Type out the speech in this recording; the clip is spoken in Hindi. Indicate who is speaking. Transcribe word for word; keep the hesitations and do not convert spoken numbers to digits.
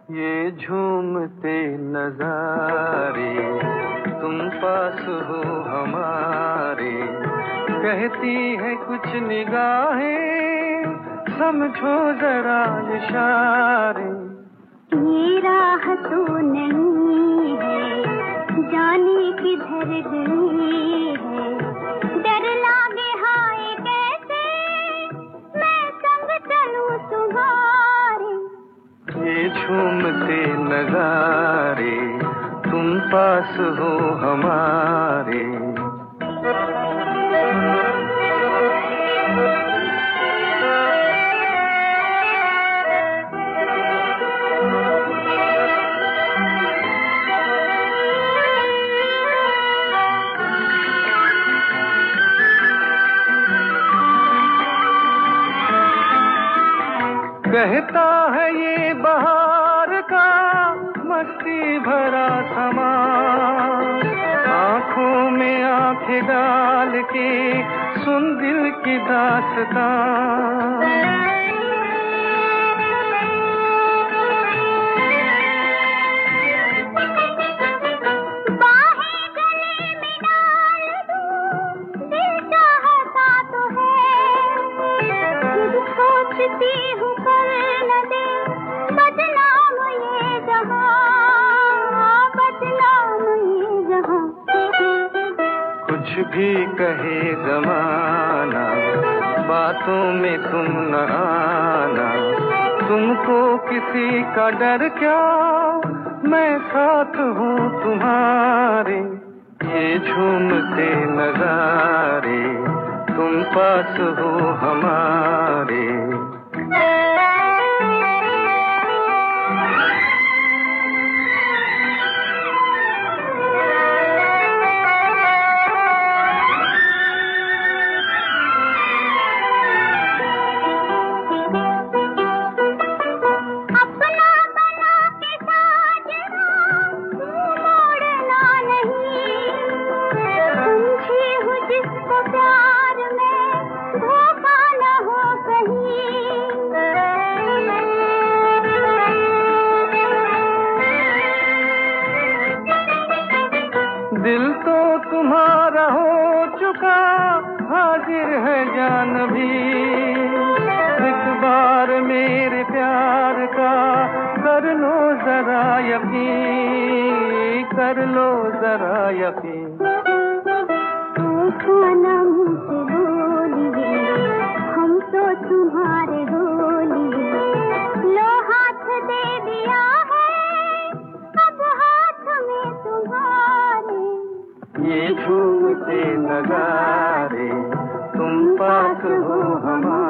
Speaker 1: ये झूमते नजारे तुम पास हो हमारे, कहती है कुछ निगाहें समझो जरा इशारे।
Speaker 2: ये राह तो नहीं है जाने किधर गई है, डर लागे हाय कैसे मैं संग चलूं तुम्हारे।
Speaker 1: ये झूमते नजारे तुम पास हो हमारे। कहता है ये बहार का मस्ती भरा समा, आँखों में आँखें डाल के सुन दिल की दास्तां।
Speaker 2: बाहें गले में डाल दूं दिल चाहता तो है, खुद सोचती हूँ कर न दे बदनाम ये जहां, बदनाम ये जहां।
Speaker 1: कुछ भी कहे जमाना बातों में तुम न आना, तुमको किसी का डर क्या मैं साथ हूँ तुम्हारे। ये झूमते नजारे तुम पास हो हमारे। दिल तो तुम्हारा हो चुका हाजिर है जान भी, एक बार मेरे प्यार का कर लो जरा यकीन, कर लो जरा यकीन।
Speaker 2: खाना मुझसे बोलिए हम तो तुम्हारे बोलिए, लो हाथ दे दिया है अब हाथ में तुम्हारे।
Speaker 1: ये झूमते नजारे तुम पास हो हमारे।